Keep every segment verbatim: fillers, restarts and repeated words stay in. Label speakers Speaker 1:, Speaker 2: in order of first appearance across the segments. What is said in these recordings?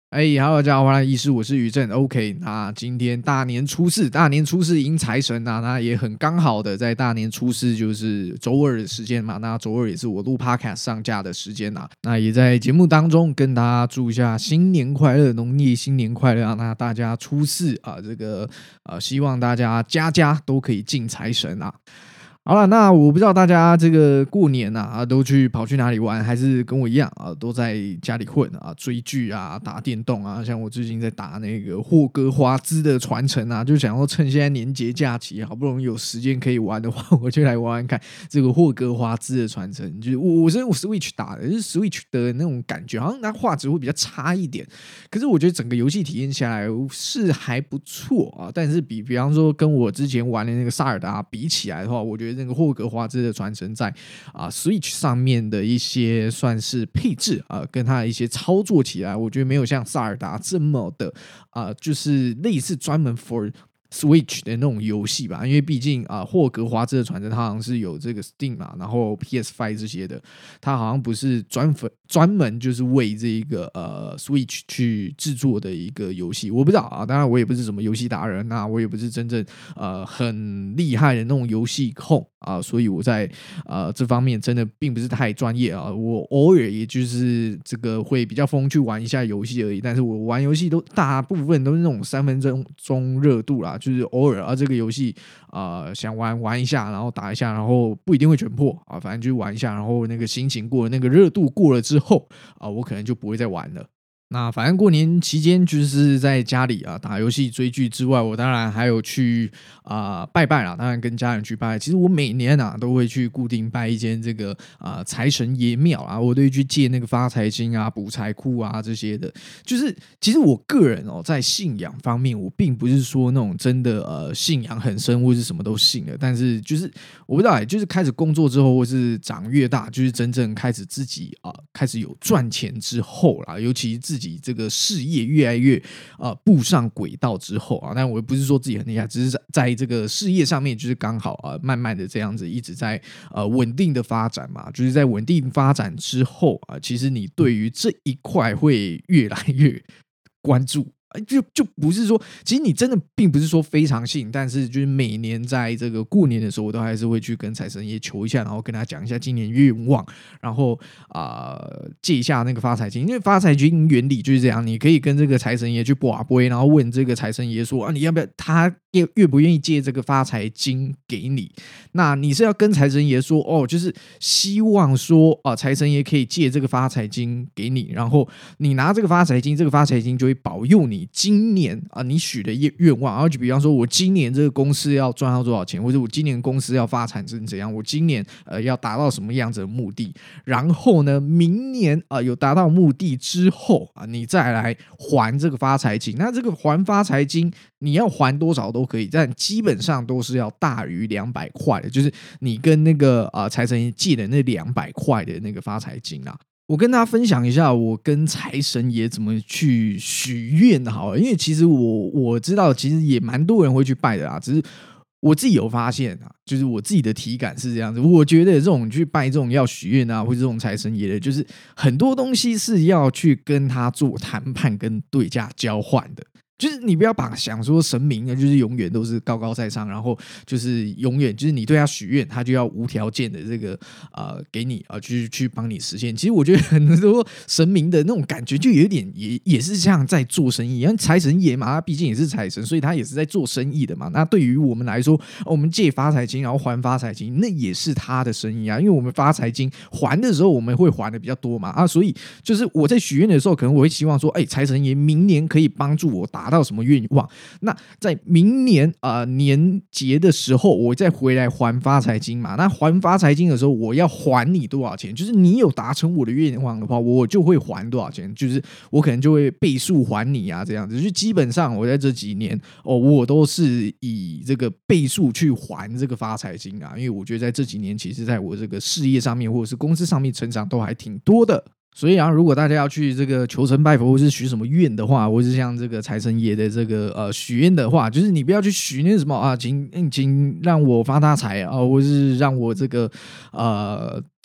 Speaker 1: 哎，Hello，大家好，欢迎来医师，我是于正。OK，那今天大年初四，大年初四迎财神啊，那也很刚好的在大年初四就是周二的时间嘛，那周二也是我录 Podcast 上架的时间啊，那也在节目当中跟大家祝一下新年快乐，农历新年快乐啊！那大家初四啊，这个呃，希望大家家家都可以进财神啊。好了，那我不知道大家这个过年啊，都去跑去哪里玩，还是跟我一样啊，都在家里混啊，追剧啊，打电动啊。像我最近在打那个霍格华兹的传承啊，就想说趁现在年节假期，好不容易有时间可以玩的话，我就来玩玩看这个霍格华兹的传承。就是我我是用 Switch 打的，就是 Switch 的那种感觉，好像它画质会比较差一点，可是我觉得整个游戏体验下来是还不错啊。但是比比方说跟我之前玩的那个萨尔达比起来的话，我觉得那个霍格华兹的传承在啊 Switch 上面的一些算是配置啊，跟它的一些操作起来，我觉得没有像萨尔达这么的啊，就是类似专门 for Switch 的那种游戏吧，因为毕竟啊，霍格华兹的传承它好像是有这个 Steam 嘛，然后 P S 五 这些的，它好像不是专粉专门就是为这一个呃 Switch 去制作的一个游戏，我不知道啊，当然我也不是什么游戏达人，那我也不是真正呃很厉害的那种游戏控啊，所以我在呃这方面真的并不是太专业啊，我偶尔也就是这个会比较疯去玩一下游戏而已，但是我玩游戏都大部分都是那种三分钟热度啦。就是偶尔啊，这个游戏啊、呃、想玩玩一下，然后打一下，然后不一定会全破啊，反正就玩一下，然后那个心情过了，那个热度过了之后啊，我可能就不会再玩了。那反正过年期间就是在家里啊打游戏追剧之外，我当然还有去啊、呃、拜拜啦，当然跟家人去拜。其实我每年啊都会去固定拜一间这个啊财神爷庙啊，我都会去借那个发财金啊、补财库啊这些的。就是其实我个人哦，在信仰方面，我并不是说那种真的呃信仰很深或是什么都信的，但是就是我不知道哎，就是开始工作之后，或是长越大，就是真正开始自己啊、呃、开始有赚钱之后啦，尤其自己自己这个事业越来越呃步上轨道之后啊，但我不是说自己很厉害，只是在在这个事业上面就是刚好啊，慢慢的这样子一直在呃稳定的发展嘛，就是在稳定发展之后啊，其实你对于这一块会越来越关注。就就不是说，其实你真的并不是说非常信，但是就是每年在这个过年的时候，我都还是会去跟财神爷求一下，然后跟他讲一下今年愿望，然后啊、呃、借一下那个发财金，因为发财金原理就是这样，你可以跟这个财神爷去拔杯，然后问这个财神爷说啊，你要不要他愿不愿意借这个发财金给你？那你是要跟财神爷说哦，就是希望说啊，财神爷可以借这个发财金给你，然后你拿这个发财金，这个发财金就会保佑你。你今年啊，你许的愿望，然后就比方说，我今年这个公司要赚到多少钱，或者我今年公司要发展成怎样，我今年呃要达到什么样子的目的，然后呢，明年啊、呃、有达到目的之后啊，你再来还这个发财金。那这个还发财金，你要还多少都可以，但基本上都是要大于两百块的，就是你跟那个啊财神爷借的那两百块的那个发财金啊。我跟大家分享一下我跟财神爷怎么去许愿的好了，因为其实我我知道其实也蛮多人会去拜的啦，只是我自己有发现啊，就是我自己的体感是这样子，我觉得这种去拜这种要许愿啊或者这种财神爷的，就是很多东西是要去跟他做谈判跟对价交换的。就是你不要把想说神明就是永远都是高高在上，然后就是永远就是你对他许愿，他就要无条件的这个呃给你啊、呃，去去帮你实现。其实我觉得很多神明的那种感觉就有点也也是像在做生意，因为财神爷嘛，他毕竟也是财神，所以他也是在做生意的嘛。那对于我们来说，我们借发财金然后还发财金，那也是他的生意啊，因为我们发财金还的时候我们会还的比较多嘛啊，所以就是我在许愿的时候，可能我会希望说，哎，财神爷明年可以帮助我达达到什么愿望，那在明年呃年节的时候，我再回来还发财金嘛。那还发财金的时候，我要还你多少钱？就是你有达成我的愿望的话，我就会还多少钱，就是我可能就会倍数还你啊，这样子。就基本上我在这几年哦，我都是以这个倍数去还这个发财金啊，因为我觉得在这几年，其实在我这个事业上面或者是公司上面成长都还挺多的。所以啊，如果大家要去这个求神拜佛，或是许什么愿的话，或是像这个财神爷的这个呃许愿的话，就是你不要去许那什么啊，请请让我发大财啊，或是让我这个呃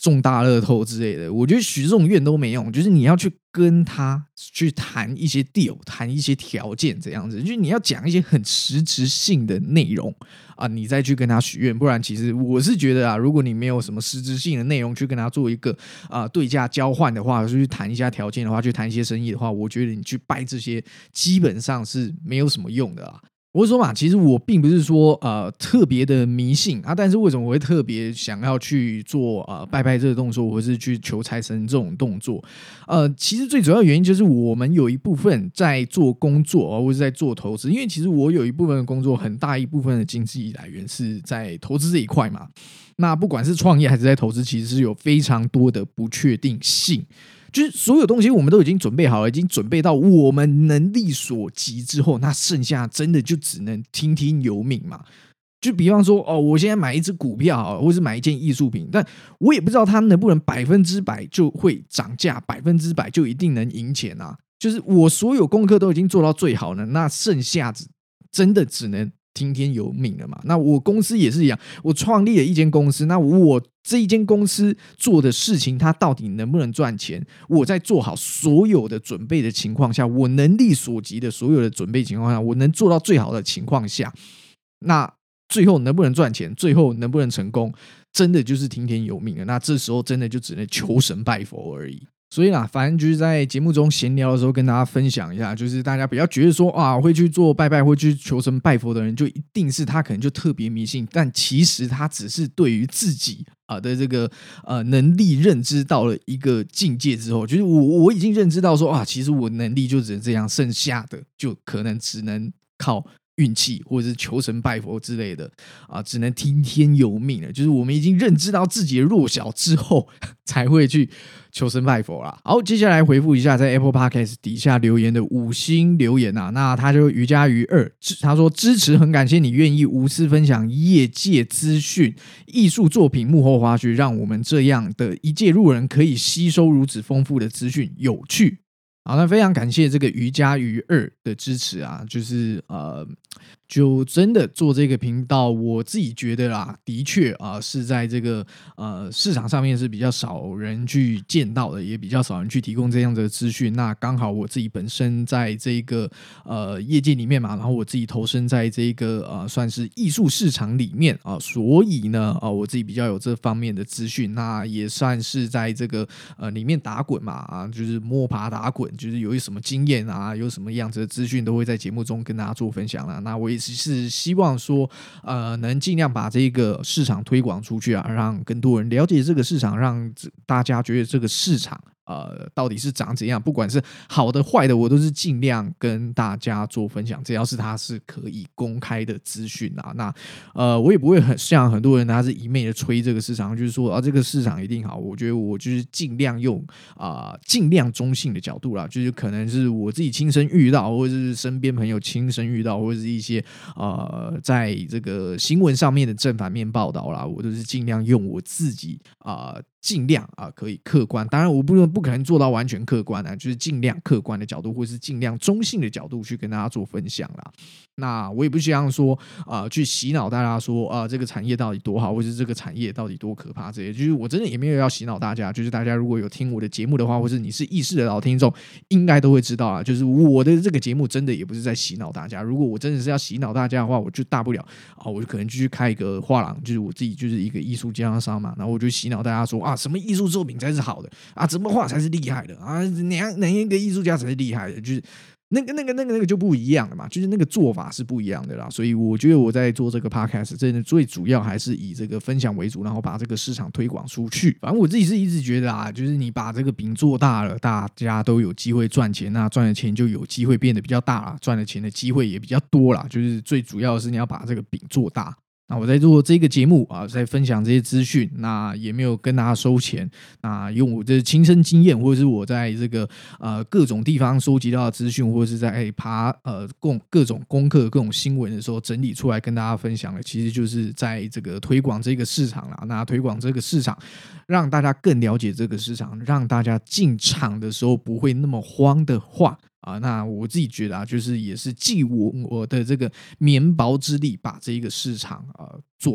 Speaker 1: 中大乐透之类的，我觉得许这种愿都没用，就是你要去跟他去谈一些 deal， 谈一些条件这样子，就是你要讲一些很实质性的内容啊，你再去跟他许愿，不然其实我是觉得啊，如果你没有什么实质性的内容去跟他做一个啊对价交换的话，就去谈一下条件的话，去谈一些生意的话，我觉得你去拜这些基本上是没有什么用的啦。我说嘛，其实我并不是说呃特别的迷信啊，但是为什么我会特别想要去做呃拜拜这个动作，或是去求财神这种动作？呃，其实最主要原因就是我们有一部分在做工作，或是在做投资，因为其实我有一部分的工作，很大一部分的经济来源是在投资这一块嘛。那不管是创业还是在投资，其实是有非常多的不确定性。就是所有东西我们都已经准备好了，已经准备到我们能力所及之后，那剩下真的就只能听天由命嘛。就比方说，哦，我现在买一只股票，或是买一件艺术品，但我也不知道它能不能百分之百就会涨价，百分之百就一定能赢钱啊。就是我所有功课都已经做到最好了，那剩下真的只能听天由命了嘛。那我公司也是一样，我创立了一间公司，那我这一间公司做的事情它到底能不能赚钱，我在做好所有的准备的情况下，我能力所及的所有的准备情况下，我能做到最好的情况下，那最后能不能赚钱，最后能不能成功，真的就是听天由命了。那这时候真的就只能求神拜佛而已。所以啦，反正就是在节目中闲聊的时候跟大家分享一下，就是大家不要觉得说啊会去做拜拜会去求神拜佛的人就一定是他可能就特别迷信，但其实他只是对于自己啊的这个呃能力认知到了一个境界之后，就是我我已经认知到说啊，其实我能力就只能这样，剩下的就可能只能靠运气或者是求神拜佛之类的啊，只能听天由命了。就是我们已经认知到自己的弱小之后，才会去求神拜佛啦。好，接下来回复一下在 Apple Podcast 底下留言的五星留言啊，那他就瑜伽于二，他说支持，很感谢你愿意无私分享业界资讯、艺术作品幕后花絮，让我们这样的一介路人可以吸收如此丰富的资讯，有趣。好，那非常感谢这个瑜伽于二的支持啊，就是呃，就真的做这个频道，我自己觉得啦，的确啊、呃，是在这个呃市场上面是比较少人去见到的，也比较少人去提供这样的资讯。那刚好我自己本身在这个呃业界里面嘛，然后我自己投身在这个呃算是艺术市场里面啊、呃，所以呢啊、呃，我自己比较有这方面的资讯，那也算是在这个呃里面打滚嘛啊，就是摸爬打滚。就是有什么经验啊，有什么样子的资讯，都会在节目中跟大家做分享啦。那我也是希望说，呃，能尽量把这个市场推广出去啊，让更多人了解这个市场，让大家觉得这个市场呃到底是长怎样，不管是好的坏的，我都是尽量跟大家做分享。只要是它是可以公开的资讯啊，那呃我也不会很像很多人他是一昧的吹这个市场，就是说啊这个市场一定好。我觉得我就是尽量用啊、呃、尽量中性的角度啦，就是可能是我自己亲身遇到，或者是身边朋友亲身遇到，或者是一些呃在这个新闻上面的正反面报道啦，我都是尽量用我自己啊。呃尽量啊可以客观，当然我不不可能做到完全客观啊，就是尽量客观的角度，或是尽量中性的角度去跟大家做分享啦。那我也不希望说啊、呃、去洗脑大家说啊、呃、这个产业到底多好，或是这个产业到底多可怕这些，就是我真的也没有要洗脑大家。就是大家如果有听我的节目的话，或是你是意识的老听众，应该都会知道啊，就是我的这个节目真的也不是在洗脑大家。如果我真的是要洗脑大家的话，我就大不了啊，我就可能就去开一个画廊，就是我自己就是一个艺术经销商嘛，然后我就洗脑大家说啊。什么艺术作品才是好的啊？怎么画才是厉害的啊？哪哪一个艺术家才是厉害的？就是那个、那个、那个、那个就不一样了嘛，就是那个做法是不一样的啦。所以我觉得我在做这个 podcast， 真的最主要还是以这个分享为主，然后把这个市场推广出去。反正我自己是一直觉得啊，就是你把这个饼做大了，大家都有机会赚钱，那赚的钱就有机会变得比较大啦，赚的钱的机会也比较多啦。就是最主要的是你要把这个饼做大。那我在做这个节目啊，在分享这些资讯，那也没有跟大家收钱，那用我的亲身经验，或者是我在这个呃各种地方收集到的资讯，或者是在、欸、爬呃各各种功课、各种新闻的时候整理出来跟大家分享的，其实就是在这个推广这个市场啦。那推广这个市场，让大家更了解这个市场，让大家进场的时候不会那么慌的话。啊，那我自己觉得啊，就是也是尽我我的这个绵薄之力，把这一个市场啊、呃、做大。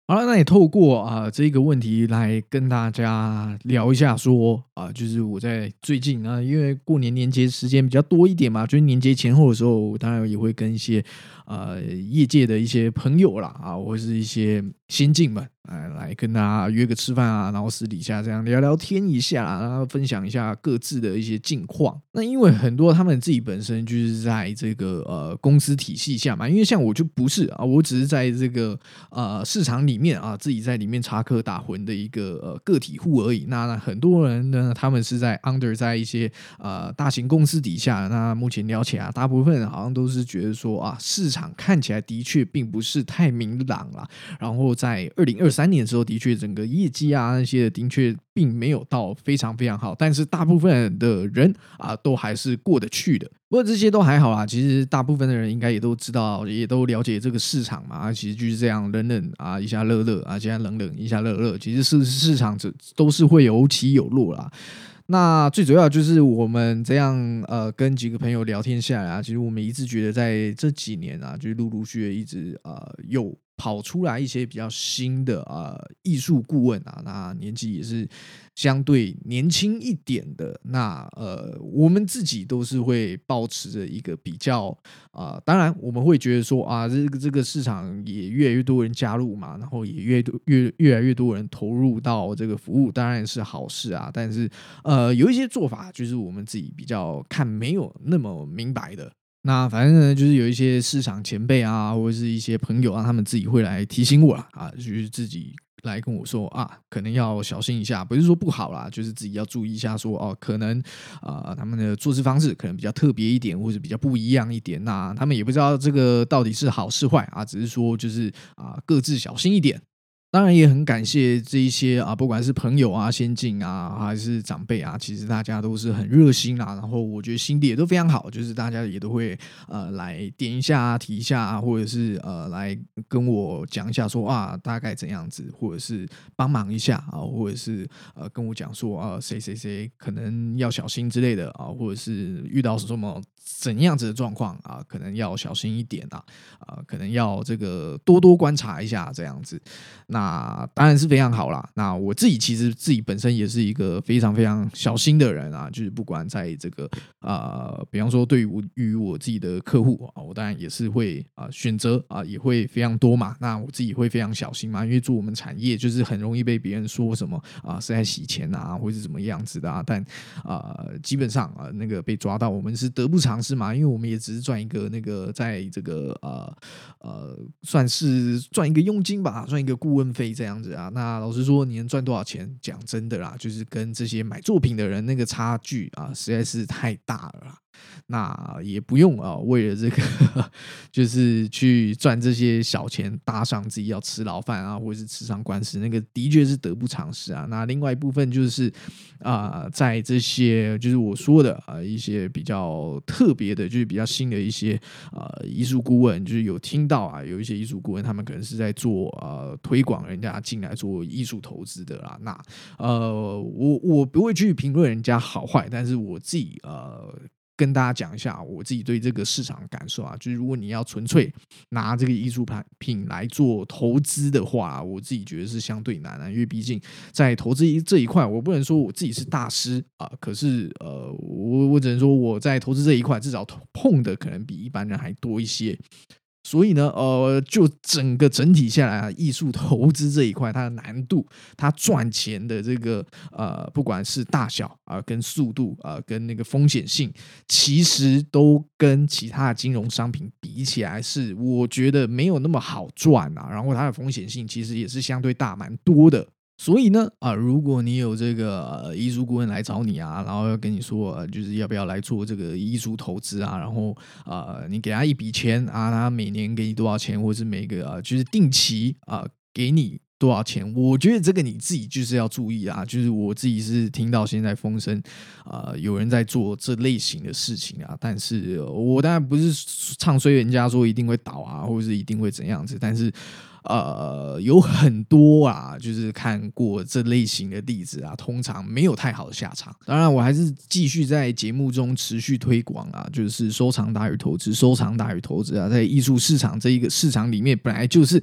Speaker 1: 好了，那也透过啊、这个问题来跟大家聊一下说，啊、就是我在最近啊，因为过年年节时间比较多一点嘛，就是年节前后的时候，当然也会跟一些呃业界的一些朋友啦啊，或是一些先进们来来跟大家约个吃饭啊，然后私底下这样聊聊天一下，然后分享一下各自的一些近况。那因为很多他们自己本身就是在这个呃公司体系下嘛，因为像我就不是啊，我只是在这个呃市场里面啊，自己在里面插科打诨的一个呃个体户而已。那那很多人呢，他们是在 under 在一些呃大型公司底下。那目前了解啊，大部分人好像都是觉得说啊，市场看起来的确并不是太明朗了。然后在二零二三年的时候，的确整个业绩啊那些的确并没有到非常非常好，但是大部分的人啊都还是过得去的。不过这些都还好啦，其实大部分的人应该也都知道，也都了解这个市场嘛。啊、其实就是这样，冷冷啊一下热热啊，现在冷冷一下热热，其实是市场这都是会有起有落啦。那最主要就是我们这样呃跟几个朋友聊天下来啊，其实我们一直觉得在这几年啊，就是陆陆续续一直呃有跑出来一些比较新的呃艺术顾问啊，那年纪也是相对年轻一点的。那呃我们自己都是会保持着一个比较啊、呃当然我们会觉得说啊，这个这个市场也越来越多人加入嘛，然后也越多越越来越多人投入到这个服务，当然是好事啊。但是呃有一些做法就是我们自己比较看没有那么明白的。那反正呢，就是有一些市场前辈啊，或者是一些朋友啊，他们自己会来提醒我啦，啊，就是自己来跟我说啊，可能要小心一下，不是说不好啦，就是自己要注意一下说，哦，可能啊、呃他们的做事方式可能比较特别一点，或者比较不一样一点。那他们也不知道这个到底是好是坏啊，只是说就是啊、各自小心一点。当然也很感谢这一些啊，不管是朋友啊、先进啊，还是长辈啊，其实大家都是很热心啦。然后我觉得心地也都非常好，就是大家也都会呃来点一下、提一下，或者是呃来跟我讲一下说啊大概怎样子，或者是帮忙一下啊，或者是呃跟我讲说啊谁谁谁可能要小心之类的啊，或者是遇到什么怎样子的状况啊，可能要小心一点啊，啊可能要这个多多观察一下这样子。那当然是非常好啦。那我自己其实自己本身也是一个非常非常小心的人啊，就是不管在这个呃，比方说对于我与我自己的客户啊，我当然也是会啊、呃、选择啊也会非常多嘛。那我自己会非常小心嘛，因为做我们产业就是很容易被别人说什么啊是在洗钱啊，或是怎么样子的啊。但啊、呃、基本上啊那个被抓到，我们是得不偿失嘛，因为我们也只是赚一个那个在这个呃呃算是赚一个佣金吧，赚一个顾问费这样子啊。那老实说，你能赚多少钱？讲真的啦，就是跟这些买作品的人那个差距啊，实在是太大了啦。那也不用啊，为了这个就是去赚这些小钱，搭上自己要吃牢饭啊，或者是吃上官司，那个的确是得不偿失啊。那另外一部分就是啊、呃在这些就是我说的啊、呃、一些比较特别的，就是比较新的一些呃艺术顾问，就是有听到啊，有一些艺术顾问他们可能是在做呃推广人家进来做艺术投资的啦。那呃我我不会去评论人家好坏，但是我自己呃。跟大家讲一下我自己对这个市场的感受啊，就是如果你要纯粹拿这个艺术品来做投资的话，我自己觉得是相对难啊，因为毕竟在投资这一块，我不能说我自己是大师啊，可是呃，我我只能说我在投资这一块至少碰的可能比一般人还多一些。所以呢，呃，就整个整体下来啊，艺术投资这一块，它的难度，它赚钱的这个呃，不管是大小啊、呃，跟速度啊、呃，跟那个风险性，其实都跟其他的金融商品比起来，是我觉得没有那么好赚啊。然后它的风险性其实也是相对大蛮多的。所以呢，啊，如果你有这个呃艺术顾问来找你啊，然后要跟你说，呃就是要不要来做这个艺术投资啊，然后啊、呃你给他一笔钱啊，他每年给你多少钱，或者是每个啊、呃就是定期啊、呃给你多少钱，我觉得这个你自己就是要注意啊。就是我自己是听到现在风声啊、呃有人在做这类型的事情啊，但是我当然不是唱衰人家说一定会倒啊，或者是一定会怎样子，但是。呃，有很多啊，就是看过这类型的例子啊，通常没有太好的下场。当然，我还是继续在节目中持续推广啊，就是收藏大于投资，收藏大于投资啊，在艺术市场这一个市场里面，本来就是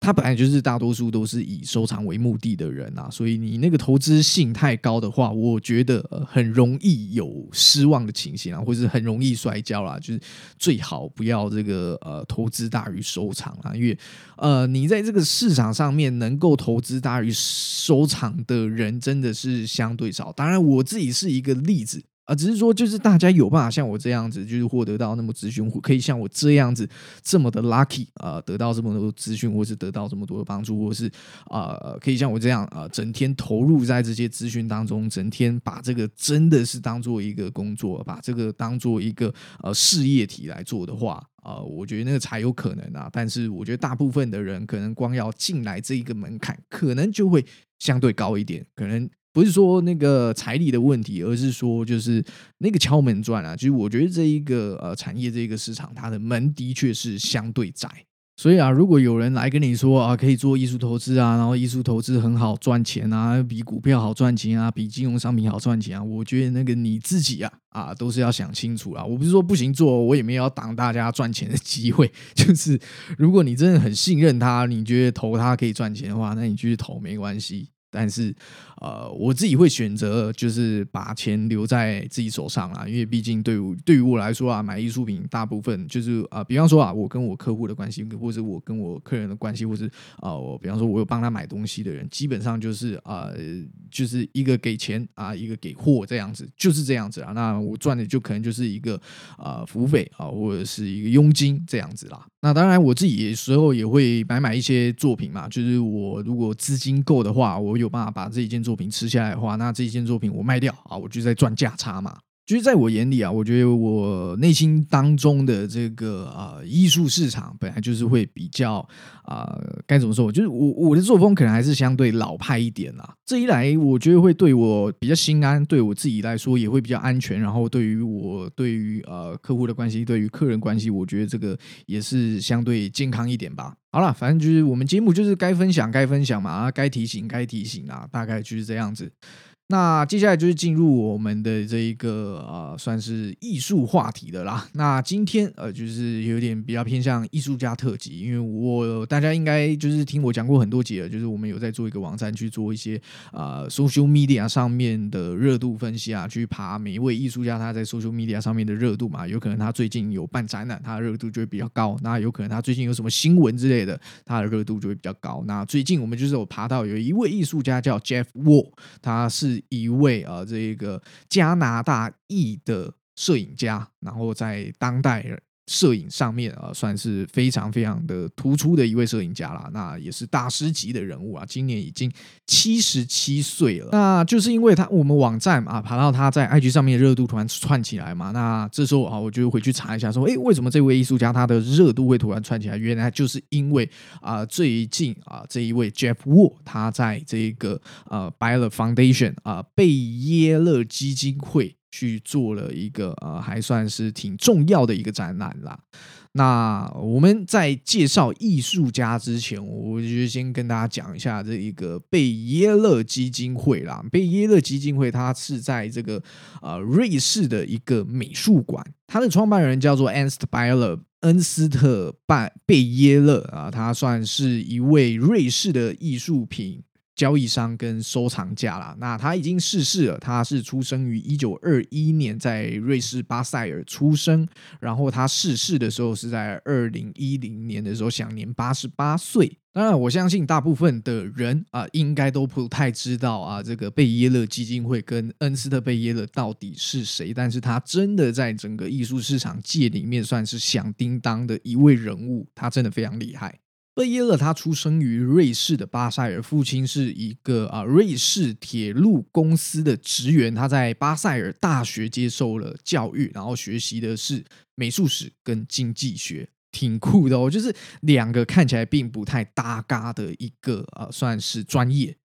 Speaker 1: 他本来就是大多数都是以收藏为目的的人啊，所以你那个投资性太高的话，我觉得、呃、很容易有失望的情形啊，或是很容易摔跤啦，就是最好不要这个呃投资大于收藏啊，因为呃你在这个市场上面能够投资大于收藏的人真的是相对少，当然我自己是一个例子。啊，只是说，就是大家有办法像我这样子，就是获得到那么资讯，可以像我这样子这么的 lucky 啊、呃，得到这么多资讯，或是得到这么多的帮助，或是啊、呃，可以像我这样啊、呃，整天投入在这些资讯当中，整天把这个真的是当做一个工作，把这个当做一个呃事业体来做的话。呃，我觉得那个才有可能啊，但是我觉得大部分的人可能光要进来这一个门槛，可能就会相对高一点，可能不是说那个财力的问题，而是说就是那个敲门砖啊，就是我觉得这一个呃产业这一个市场，它的门的确是相对窄。所以啊，如果有人来跟你说啊，可以做艺术投资啊，然后艺术投资很好赚钱啊，比股票好赚钱啊，比金融商品好赚钱啊，我觉得那个你自己啊啊都是要想清楚啊。我不是说不行做，我也没有要挡大家赚钱的机会。就是如果你真的很信任他，你觉得投他可以赚钱的话，那你继续投没关系。但是，呃，我自己会选择就是把钱留在自己手上啦，因为毕竟对于对于我来说啊，买艺术品大部分就是啊、呃，比方说啊，我跟我客户的关系，或者我跟我客人的关系，或是啊、呃，我比方说我有帮他买东西的人，基本上就是啊、呃，就是一个给钱啊，一个给货这样子，就是这样子啊。那我赚的就可能就是一个啊、呃、服务费啊，或者是一个佣金这样子啦。那当然，我自己有时候也会买买一些作品嘛，就是我如果资金够的话，我有办法把这一件作品吃下来的话，那这一件作品我卖掉啊，我就在赚价差嘛。就是在我眼里啊，我觉得我内心当中的这个啊、呃、艺术市场本来就是会比较啊、呃、该怎么说，就是我我的作风可能还是相对老派一点啦。这一来，我觉得会对我比较心安，对我自己来说也会比较安全。然后对于我对于呃客户的关系，对于客人关系，我觉得这个也是相对健康一点吧。好了，反正就是我们节目就是该分享该分享嘛，该提醒该提醒啦，大概就是这样子。那接下来就是进入我们的这一个呃，算是艺术话题的啦。那今天呃，就是有点比较偏向艺术家特辑，因为我大家应该就是听我讲过很多集了，就是我们有在做一个网站去做一些呃 social media 上面的热度分析啊，去爬每一位艺术家他在 social media 上面的热度嘛。有可能他最近有办展览，他的热度就会比较高；那有可能他最近有什么新闻之类的，他的热度就会比较高。那最近我们就是有爬到有一位艺术家叫 Jeff Wall， 他是一位呃这个加拿大裔的摄影家，然后在当代摄影上面啊、呃，算是非常非常的突出的一位摄影家啦。那也是大师级的人物啊，今年已经七十七岁了。那就是因为他我们网站啊爬到他在 I G 上面的热度突然窜起来嘛，那这时候啊我就回去查一下说，哎，为什么这位艺术家他的热度会突然窜起来？原来就是因为啊、呃、最近啊这一位 Jeff Wall 他在这个呃 Baylor Foundation 啊、呃、贝耶勒基金会去做了一个呃，还算是挺重要的一个展览啦。那我们在介绍艺术家之前，我就先跟大家讲一下这一个贝耶勒基金会啦。贝耶勒基金会它是在这个呃瑞士的一个美术馆，它的创办人叫做 Ernst Baylor。恩斯特贝耶勒啊，他算是一位瑞士的艺术品交易商跟收藏家啦。那他已经逝世了，他是出生于一九二一年，在瑞士巴塞尔出生。然后他逝世的时候是在二零一零年的时候，享年八十八岁。当然，我相信大部分的人啊、呃，应该都不太知道啊，这个贝耶勒基金会跟恩斯特贝耶勒到底是谁。但是他真的在整个艺术市场界里面算是响叮当的一位人物，他真的非常厉害。贝耶勒他出生于瑞士的巴塞尔，父亲是一个啊瑞士铁路公司的职员，他在巴塞尔大学接受了教育，然后学习的是美术史跟经济学。挺酷的哦，就是两个看起来并不太搭嘎的一个呃，算是专业，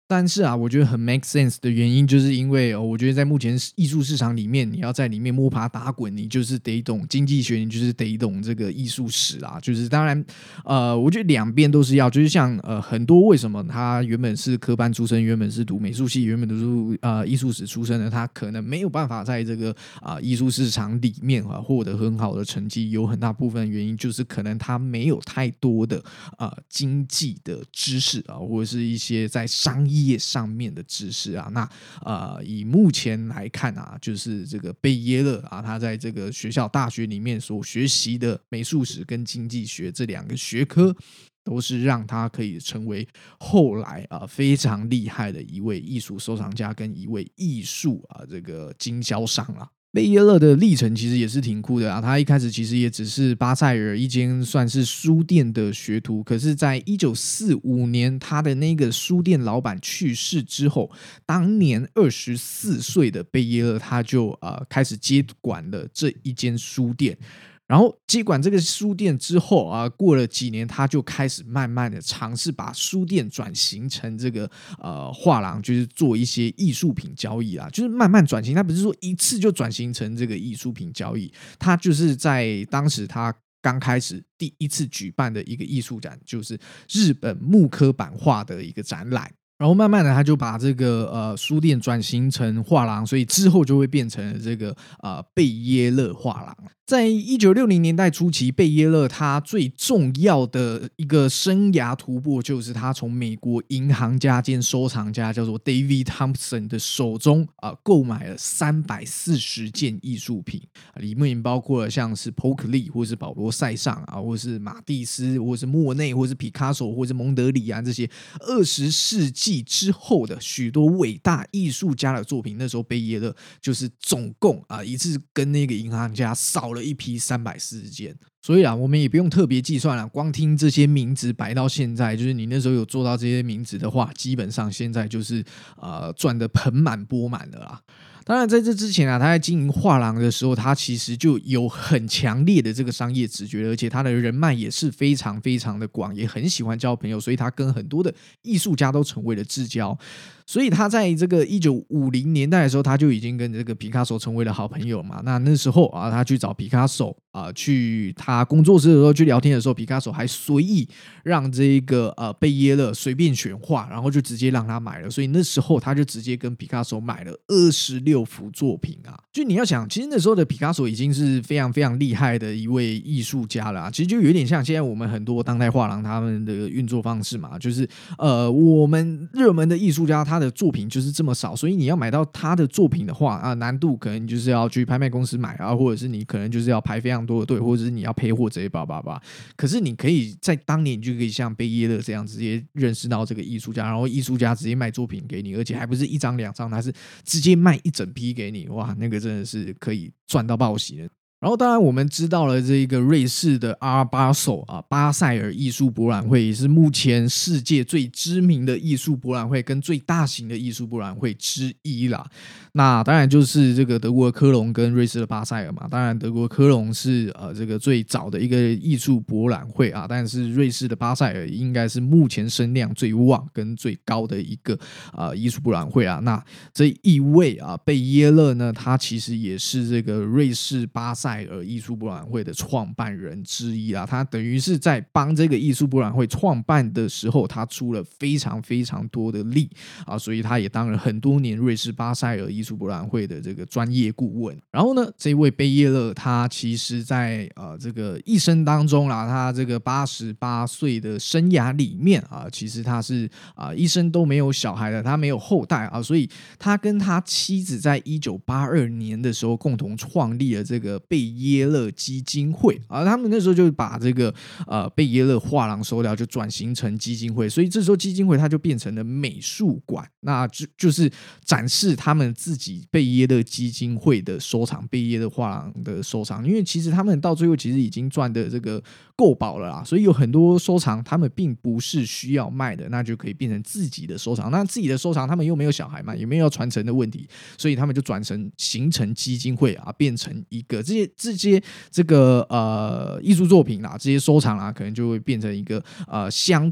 Speaker 1: 但是啊，我觉得很 make sense 的原因，就是因为、哦、我觉得在目前艺术市场里面，你要在里面摸爬打滚，你就是得懂经济学，你就是得懂这个艺术史啦。就是当然，呃，我觉得两边都是要，就是像呃很多为什么他原本是科班出身，原本是读美术系，原本都是呃艺术史出身的，他可能没有办法在这个啊、呃、艺术市场里面啊获得很好的成绩，有很大部分原因就是可能他没有太多的呃经济的知识啊，或者是一些在商业业上面的知识啊，那呃以目前来看啊，就是这个贝耶勒啊，他在这个学校大学里面所学习的美术史跟经济学这两个学科，都是让他可以成为后来啊非常厉害的一位艺术收藏家跟一位艺术啊这个经销商啊。贝耶勒的历程其实也是挺酷的啊，他一开始其实也只是巴塞尔一间算是书店的学徒，可是在一九四五年他的那个书店老板去世之后，当年二十四岁的贝耶勒他就呃开始接管了这一间书店。然后接管这个书店之后啊，过了几年，他就开始慢慢的尝试把书店转型成这个呃画廊，就是做一些艺术品交易啦，就是慢慢转型。他不是说一次就转型成这个艺术品交易，他就是在当时他刚开始第一次举办的一个艺术展，就是日本木刻版画的一个展览。然后慢慢的，他就把这个呃书店转型成画廊，所以之后就会变成了这个呃贝耶勒画廊。在一九六零年代初期，贝耶勒他最重要的一个生涯突破，就是他从美国银行家兼收藏家叫做 David Thompson 的手中啊、呃、购买了三百四十件艺术品，里面包括了像是 Polk Lee 或是保罗塞尚啊，或是马蒂斯，或是莫内，或是皮卡索，或是蒙德里安这些二十世纪之后的许多伟大艺术家的作品。那时候贝耶勒就是总共啊一次跟那个银行家扫了一批三百四十件，所以啊，我们也不用特别计算了，光听这些名字摆到现在，就是你那时候有做到这些名字的话，基本上现在就是呃赚得盆满钵满了啦。当然，在这之前啊，他在经营画廊的时候，他其实就有很强烈的这个商业直觉，而且他的人脉也是非常非常的广，也很喜欢交朋友，所以他跟很多的艺术家都成为了至交。所以他在这个一九五零年代的时候，他就已经跟这个皮卡索成为了好朋友嘛。那那时候啊，他去找皮卡索啊，去他工作室的时候去聊天的时候，皮卡索还随意让这个呃贝耶勒随便选画，然后就直接让他买了。所以那时候他就直接跟皮卡索买了二十六幅作品啊。就你要想，其实那时候的皮卡索已经是非常非常厉害的一位艺术家了啊。其实就有点像现在我们很多当代画廊他们的运作方式嘛，就是呃我们热门的艺术家他的作品就是这么少，所以你要买到他的作品的话啊，难度可能就是要去拍卖公司买啊，或者是你可能就是要排非常多的队，或者是你要配货这些叭叭叭。可是你可以在当年你就可以像贝耶勒这样直接认识到这个艺术家，然后艺术家直接卖作品给你，而且还不是一张两张，他是直接卖一整批给你，哇，那个真的是可以赚到爆喜的。然后当然我们知道了这个瑞士的阿巴索啊巴塞尔艺术博览会，也是目前世界最知名的艺术博览会跟最大型的艺术博览会之一啦。那当然就是这个德国的科隆跟瑞士的巴塞尔嘛。当然德国科隆是呃这个最早的一个艺术博览会啊，但是瑞士的巴塞尔应该是目前声量最旺跟最高的一个呃艺术博览会啊。那这一位啊贝耶勒呢，他其实也是这个瑞士巴塞尔艺术博览会的创办人之一啊。他等于是在帮这个艺术博览会创办的时候，他出了非常非常多的力啊，所以他也当了很多年瑞士巴塞尔艺术博览会的这个专业顾问。然后呢，这位贝耶勒他其实在呃这个一生当中啦，他这个八十八岁的生涯里面啊，其实他是啊一生都没有小孩的，他没有后代啊，所以他跟他妻子在一九八二年的时候共同创立了这个贝耶勒基金会啊。他们那时候就把这个呃贝耶勒画廊收掉，就转型成基金会，所以这时候基金会它就变成了美术馆，那就就是展示他们自己贝耶勒基金会的收藏，贝耶勒画廊的收藏。因为其实他们到最后其实已经赚的这个够饱了啦，所以有很多收藏他们并不是需要卖的，那就可以变成自己的收藏。那自己的收藏他们又没有小孩嘛，也没有要传承的问题，所以他们就转成形成基金会啊，变成一个这些这些这个呃艺术作品啦，这些收藏啦，可能就会变成一个呃相对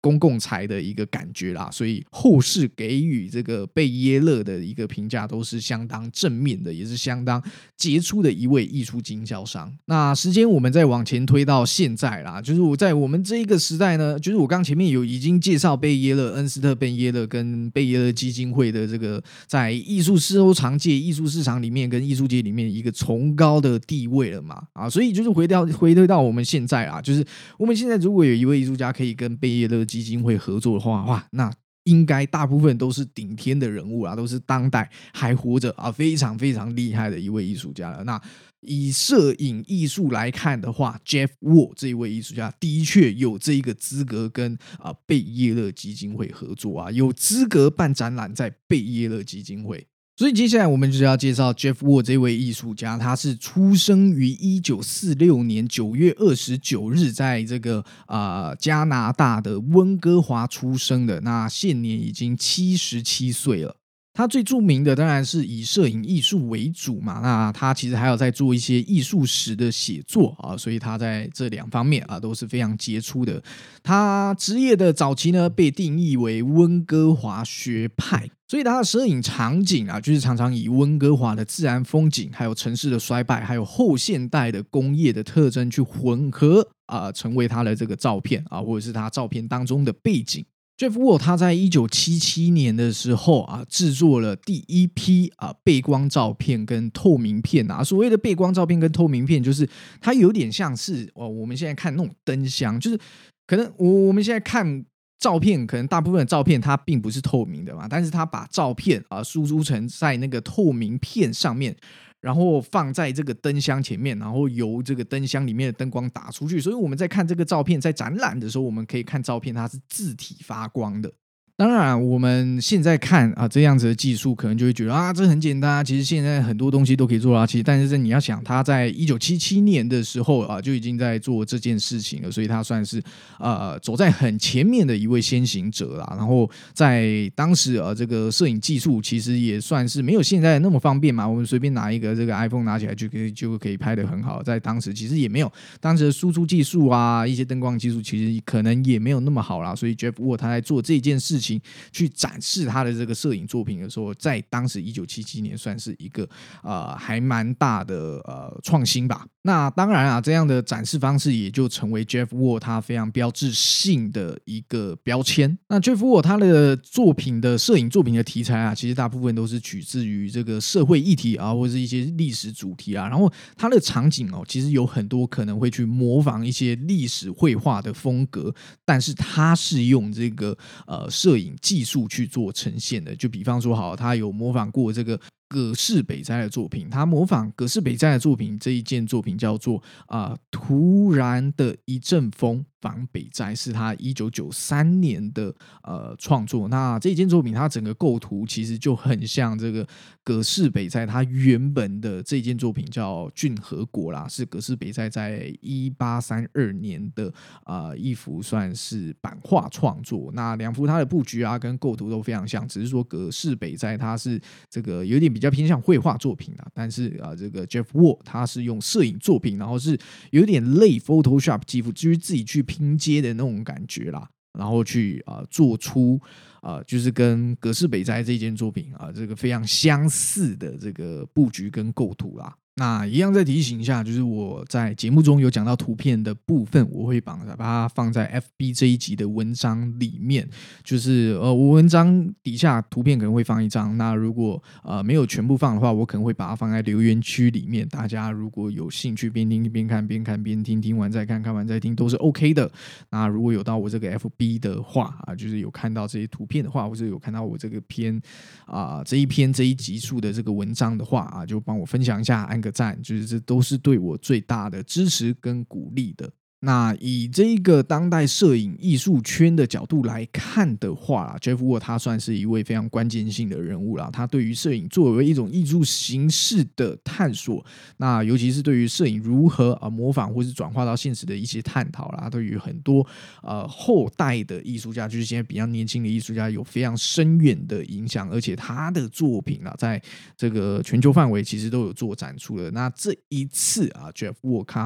Speaker 1: 公共财的一个感觉啦，所以后世给予这个贝耶勒的一个评价都是相当正面的，也是相当杰出的一位艺术经销商。那时间我们再往前推到现在啦，就是我在我们这一个时代呢，就是我刚前面有已经介绍贝耶勒、恩斯特贝耶勒跟贝耶勒基金会的这个在艺术收藏界、艺术市场里面跟艺术界里面一个崇高的地位了嘛，啊，所以就是回到回推到我们现在啊，就是我们现在如果有一位艺术家可以跟贝耶勒基金会合作的话，哇，那应该大部分都是顶天的人物啊，都是当代还活着啊，非常非常厉害的一位艺术家了。那以摄影艺术来看的话 ，Jeff Wall 这一位艺术家的确有这一个资格跟啊贝耶勒基金会合作啊，有资格办展览在贝耶勒基金会。所以接下来我们就要介绍 Jeff Wall 这位艺术家，他是出生于一九四六年九月二十九日，在这个、呃、加拿大的温哥华出生的，那现年已经七十七岁了。他最著名的当然是以摄影艺术为主嘛，那他其实还有在做一些艺术史的写作啊，所以他在这两方面啊都是非常杰出的。他职业的早期呢被定义为温哥华学派，所以他的摄影场景啊，就是常常以温哥华的自然风景，还有城市的衰败，还有后现代的工业的特征去混合啊、呃，成为他的这个照片啊，或者是他照片当中的背景。Jeff Wall 他在一九七七年的时候啊，制作了第一批啊背光照片跟透明片啊。所谓的背光照片跟透明片，就是它有点像是哦，我们现在看那种灯箱，就是可能我我们现在看照片，可能大部分的照片它并不是透明的嘛，但是它把照片啊输出成在那个透明片上面。然后放在这个灯箱前面，然后由这个灯箱里面的灯光打出去，所以我们在看这个照片，在展览的时候，我们可以看照片，它是自体发光的。当然我们现在看啊这样子的技术可能就会觉得啊这很简单啊，其实现在很多东西都可以做啊，其实但是你要想他在一九七七年的时候啊就已经在做这件事情了，所以他算是呃走在很前面的一位先行者啦。然后在当时啊这个摄影技术其实也算是没有现在那么方便嘛，我们随便拿一个这个 iPhone 拿起来就可以就可以拍得很好，在当时其实也没有当时的输出技术啊，一些灯光技术其实可能也没有那么好啦，所以 Jeff Wall 他在做这件事情去展示他的这个摄影作品的时候，在当时一九七七年算是一个呃还蛮大的呃创新吧。那当然啊，这样的展示方式也就成为 Jeff Wall 他非常标志性的一个标签。那 Jeff Wall 他的作品的摄影作品的题材啊，其实大部分都是取自于这个社会议题啊，或者是一些历史主题啊。然后他的场景哦，其实有很多可能会去模仿一些历史绘画的风格，但是他是用这个呃摄影技术去做呈现的。就比方说，好，他有模仿过这个葛饰北斋的作品，他模仿葛饰北斋的作品，这一件作品叫做啊、呃，突然的一阵风访北斋，是他一九九三年的呃创作。那这一件作品，它整个构图其实就很像这个葛饰北斋他原本的这件作品叫《骏河国》啦，是葛饰北斋在一八三二年的啊、呃、一幅算是版画创作。那两幅它的布局啊跟构图都非常像，只是说葛饰北斋它是这个有点比较偏向绘画作品啦，但是啊、呃、这个 Jeff Wall 他是用摄影作品，然后是有点类 Photoshop 技术，就是自己去拼接的那种感觉啦，然后去啊、呃、做出啊、呃、就是跟葛饰北斋这件作品啊、呃、这个非常相似的这个布局跟构图啦。那一样再提醒一下，就是我在节目中有讲到图片的部分，我会把它放在 F B 这一集的文章里面，就是呃，我文章底下图片可能会放一张，那如果呃没有全部放的话，我可能会把它放在留言区里面，大家如果有兴趣边听边看，边看边听，听完再看，看完再听都是 OK 的。那如果有到我这个 F B 的话啊，就是有看到这些图片的话，或者有看到我这个篇啊、呃、这一篇这一集数的这个文章的话啊，就帮我分享一下，按个赞，就是这都是对我最大的支持跟鼓励的。那以这个当代摄影艺术圈的角度来看的话啦 Jeff Wall 他算是一位非常关键性的人物啦。他对于摄影作为一种艺术形式的探索，那尤其是对于摄影如何、呃、模仿或是转化到现实的一些探讨啦，对于很多、呃、后代的艺术家，就是现在比较年轻的艺术家有非常深远的影响，而且他的作品啦在这个全球范围其实都有做展出了。那这一次啊 Jeff Wall 他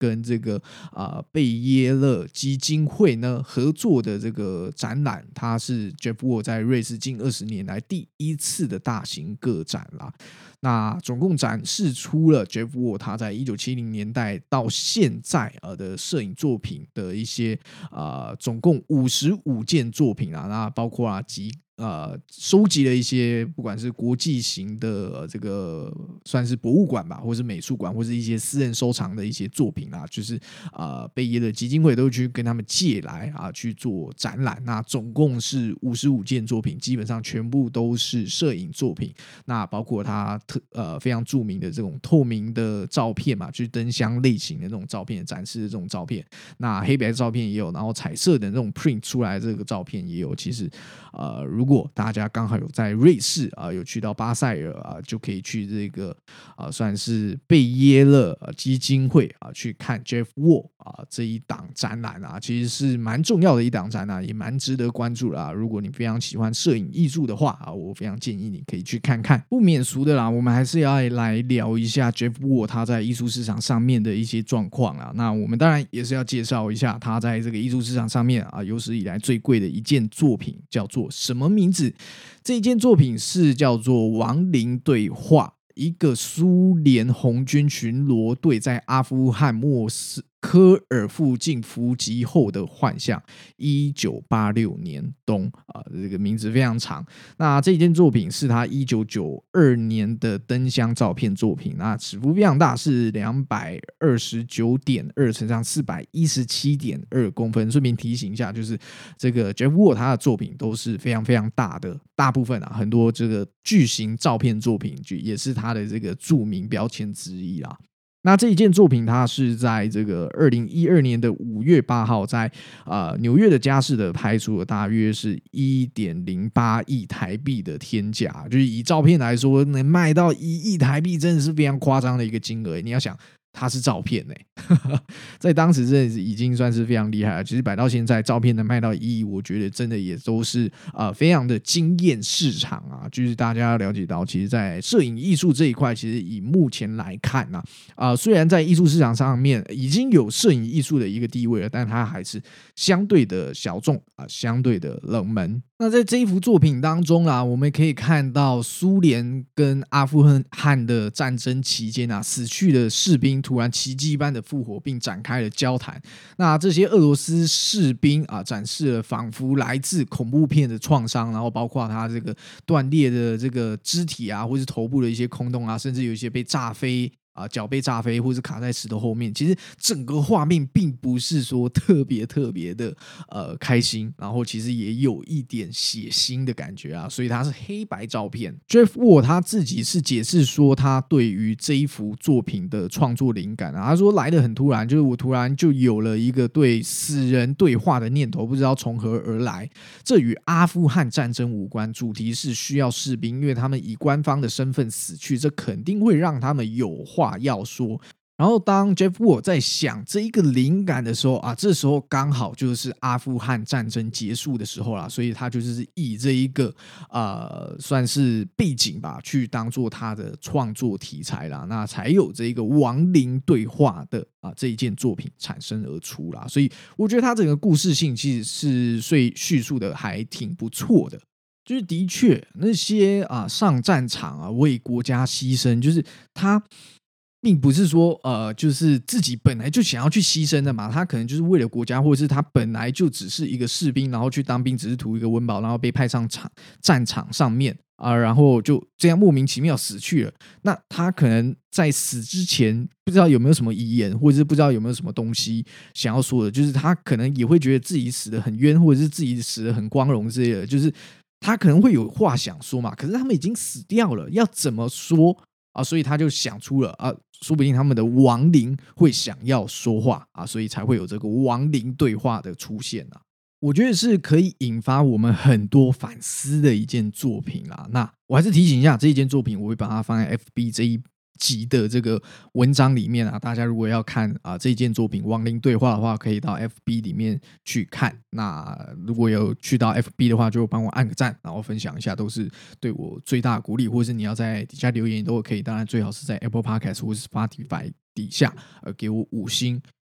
Speaker 1: 跟这个呃贝耶勒基金会呢合作的这个展览，它是 Jeff Wall 在瑞士近二十年来第一次的大型个展啦。那总共展示出了 Jeff Wall 他在一九七零年代到现在呃的摄影作品的一些呃总共五十五件作品啊，那包括啊集呃收集了一些不管是国际型的、呃、这个算是博物馆吧，或是美术馆，或是一些私人收藏的一些作品啊，就是呃贝耶的基金会都去跟他们借来啊去做展览。那总共是五十五件作品，基本上全部都是摄影作品。那包括他特呃非常著名的这种透明的照片嘛，就是灯箱类型的那种照片展示的这种照片，那黑白的照片也有，然后彩色的那种 print 出来的这个照片也有。其实呃如果大家刚好有在瑞士啊、呃、有去到巴塞尔啊、呃，就可以去这个啊、呃、算是贝耶勒基金会啊、呃、去看 Jeff Wall 啊、呃、这一档展览啊，其实是蛮重要的一档展览，也蛮值得关注的啊。如果你非常喜欢摄影艺术的话啊，我非常建议你可以去看看。不免俗的啦，我们还是要来聊一下 Jeff Wall 他在艺术市场上面的一些状况啊。那我们当然也是要介绍一下他在这个艺术市场上面啊有史以来最贵的一件作品，叫做什么名字？这一件作品是叫做《亡灵对话》，一个苏联红军巡逻队在阿富汗莫斯科尔附近伏击后的幻象，一九八六年冬啊、呃，这个名字非常长。那这件作品是他一九九二年的灯箱照片作品，那尺幅非常大，是两百二十九点二乘上四百一十七点二公分。顺便提醒一下，就是这个 Jeff Wall 他的作品都是非常非常大的，大部分啊很多这个巨型照片作品也是他的这个著名标签之一啦。那这一件作品，它是在这个二零一二年的五月八号，在呃纽约的佳士得拍出了大约是一点零八亿台币的天价，就是以照片来说，能卖到一亿台币，真的是非常夸张的一个金额。你要想，它是照片呢、欸，在当时真的是已经算是非常厉害了。其实摆到现在，照片能卖到一亿，我觉得真的也都是呃非常的惊艳市场啊。就是大家要了解到，其实，在摄影艺术这一块，其实以目前来看呢、啊，呃，虽然在艺术市场上面已经有摄影艺术的一个地位了，但它还是相对的小众啊、呃，相对的冷门。那在这一幅作品当中啦，我们可以看到苏联跟阿富汗的战争期间啊，死去的士兵突然奇迹般的复活，并展开了交谈。那这些俄罗斯士兵啊，展示了仿佛来自恐怖片的创伤，然后包括他这个断裂的这个肢体啊，或是头部的一些空洞啊，甚至有一些被炸飞。啊，脚被炸飞，或是卡在石头后面，其实整个画面并不是说特别特别的呃开心，然后其实也有一点血腥的感觉啊，所以它是黑白照片。Jeff Wall 他自己是解释说，他对于这一幅作品的创作灵感啊，他说来得很突然，就是我突然就有了一个对死人对话的念头，不知道从何而来。这与阿富汗战争无关，主题是需要士兵，因为他们以官方的身份死去，这肯定会让他们有话话要说。然后当 Jeff Wall 在想这一个灵感的时候啊，这时候刚好就是阿富汗战争结束的时候啦，所以他就是以这一个呃算是背景吧，去当做他的创作题材啦，那才有这一个亡灵对话的啊这一件作品产生而出啦。所以我觉得他整个故事性其实是叙述的还挺不错的。就是的确那些啊上战场啊为国家牺牲，就是他并不是说呃就是自己本来就想要去牺牲的嘛，他可能就是为了国家，或者是他本来就只是一个士兵，然后去当兵只是图一个温饱，然后被派上场战场上面啊，然后就这样莫名其妙死去了。那他可能在死之前不知道有没有什么遗言，或者是不知道有没有什么东西想要说的，就是他可能也会觉得自己死得很冤，或者是自己死得很光荣之类的，就是他可能会有话想说嘛，可是他们已经死掉了，要怎么说啊？所以他就想出了啊，说不定他们的亡灵会想要说话啊，所以才会有这个亡灵对话的出现啊。我觉得是可以引发我们很多反思的一件作品啦。那我还是提醒一下，这一件作品我会把它放在 F B 这一集的这个文章里面啊，大家如果要看啊这件作品《亡灵对话》的话，可以到 F B 里面去看。那如果有去到 F B 的话，就帮我按个赞，然后分享一下，都是对我最大的鼓励。或者是你要在底下留言都可以，当然最好是在 Apple Podcast 或是 Spotify 底下呃给我五星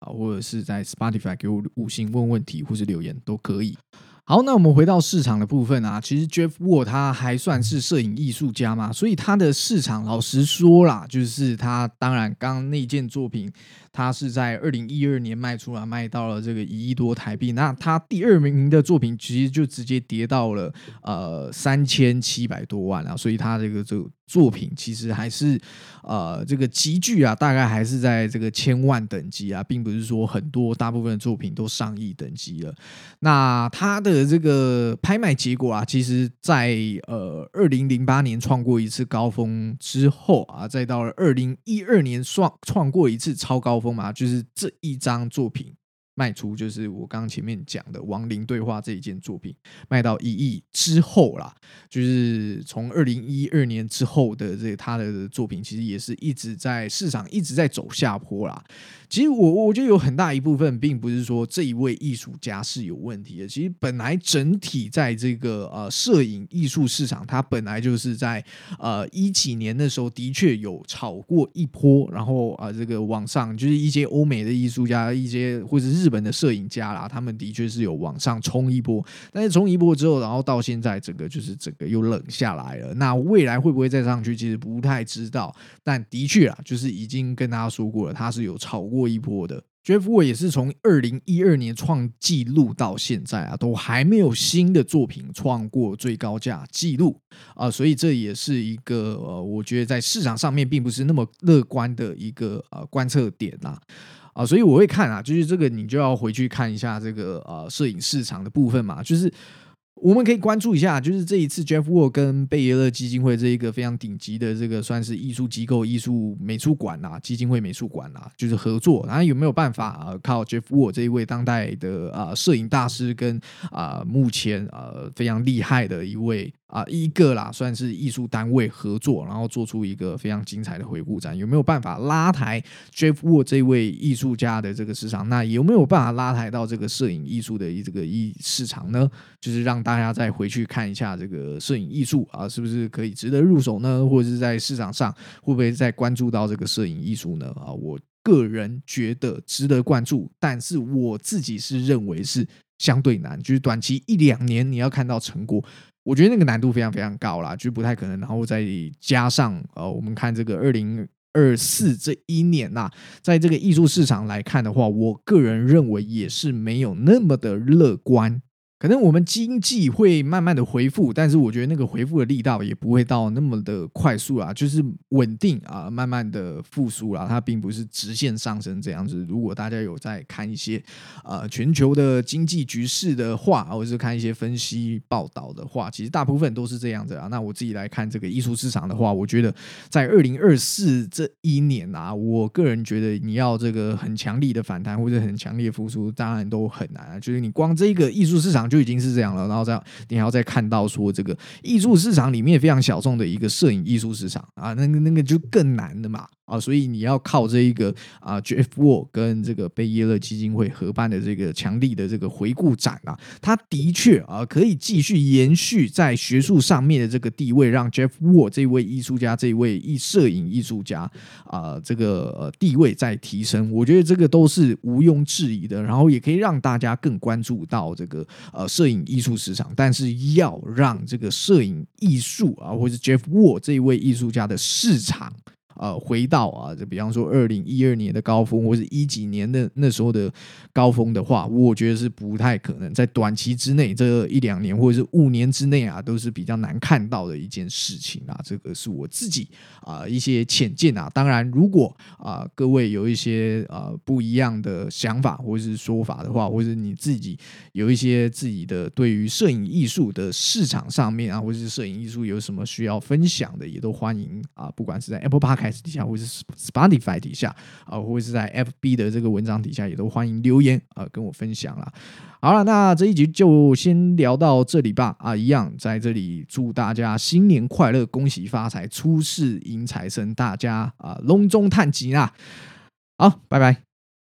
Speaker 1: 啊，或者是在 Spotify 给我五星问问题或是留言都可以。好，那我们回到市场的部分啊，其实 Jeff Wall 他还算是摄影艺术家嘛，所以他的市场老实说啦，就是他当然刚刚那件作品，他是在二零一二年卖出来，卖到了这个一亿多台币。那他第二名的作品其实就直接跌到了呃三千七百多万啊，所以他这个这个作品其实还是呃这个集聚啊，大概还是在这个千万等级啊，并不是说很多大部分的作品都上亿等级了。那他的这个拍卖结果啊，其实在呃二零零八年创过一次高峰之后啊，再到了二零一二年创创过一次超高峰嘛，就是这一张作品卖出，就是我刚刚前面讲的亡灵对话这一件作品卖到一亿之后啦，就是从二零一二年之后的这他的作品，其实也是一直在市场一直在走下坡啦。其实我我觉得有很大一部分并不是说这一位艺术家是有问题的，其实本来整体在这个呃摄影艺术市场，它本来就是在呃一几年的时候的确有炒过一波，然后啊、呃、这个往上就是一些欧美的艺术家，一些或者日本的摄影家啦，他们的确是有往上冲一波，但是冲一波之后，然后到现在整个就是整个又冷下来了。那未来会不会再上去，其实不太知道，但的确啊，就是已经跟大家说过了，他是有炒过一波的。Jeff Wall 也是从二零一二年创纪录到现在啊，都还没有新的作品创过最高价纪录啊、呃，所以这也是一个呃，我觉得在市场上面并不是那么乐观的一个呃观测点啦。啊、呃，所以我会看啊，就是这个你就要回去看一下这个呃摄影市场的部分嘛，就是我们可以关注一下，就是这一次 Jeff Wall 跟贝耶勒基金会这一个非常顶级的这个算是艺术机构、艺术美术馆啊、基金会美术馆啊，就是合作，然后有没有办法、啊、靠 Jeff Wall 这一位当代的啊摄影大师跟啊目前啊非常厉害的一位啊一个啦，算是艺术单位合作，然后做出一个非常精彩的回顾展，有没有办法拉抬 Jeff Wall 这位艺术家的这个市场？那有没有办法拉抬到这个摄影艺术的这个艺市场呢？就是让大家再回去看一下这个摄影艺术啊，是不是可以值得入手呢？或者是在市场上会不会再关注到这个摄影艺术呢？啊，我个人觉得值得关注，但是我自己是认为是相对难，就是短期一两年你要看到成果，我觉得那个难度非常非常高啦，就不太可能。然后再加上呃，我们看这个二零二四这一年呐、啊，在这个艺术市场来看的话，我个人认为也是没有那么的乐观。可能我们经济会慢慢的恢复，但是我觉得那个恢复的力道也不会到那么的快速啦，就是稳定啊，慢慢的复苏啦，它并不是直线上升这样子。如果大家有在看一些呃全球的经济局势的话，或者是看一些分析报道的话，其实大部分都是这样子啊。那我自己来看这个艺术市场的话，我觉得在二零二四这一年啊，我个人觉得你要这个很强力的反弹或者很强烈的复苏，当然都很难啊。就是你光这个艺术市场就已经是这样了，然后再你还要再看到说这个艺术市场里面非常小众的一个摄影艺术市场啊，那个那个就更难的嘛啊，所以你要靠这一个啊 Jeff Wall 跟这个贝耶勒基金会合办的这个强力的这个回顾展啊，它的确啊可以继续延续在学术上面的这个地位，让 Jeff Wall 这位艺术家、这位艺摄影艺术家啊这个、呃、地位在提升，我觉得这个都是毋庸置疑的，然后也可以让大家更关注到这个呃摄影艺术市场，但是要让这个摄影艺术啊，或是 Jeff Wall 这一位艺术家的市场。呃，回到啊，就比方说二零一二年的高峰，或是一几年的那时候的高峰的话，我觉得是不太可能在短期之内，这一两年或者是五年之内啊，都是比较难看到的一件事情啊。这个是我自己啊、呃、一些浅见啊。当然，如果啊、呃、各位有一些呃不一样的想法或是说法的话，或者你自己有一些自己的对于摄影艺术的市场上面啊，或是摄影艺术有什么需要分享的，也都欢迎啊，不管是在 Apple Podcast 底下，或是 Spotify 底下啊，或者是在 F B 的这个文章底下，也都欢迎留言啊，跟我分享啦。好了，那这一集就先聊到这里吧啊，一样在这里祝大家新年快乐，恭喜发财，出世迎财神，大家啊龙中探吉啦。好，拜拜。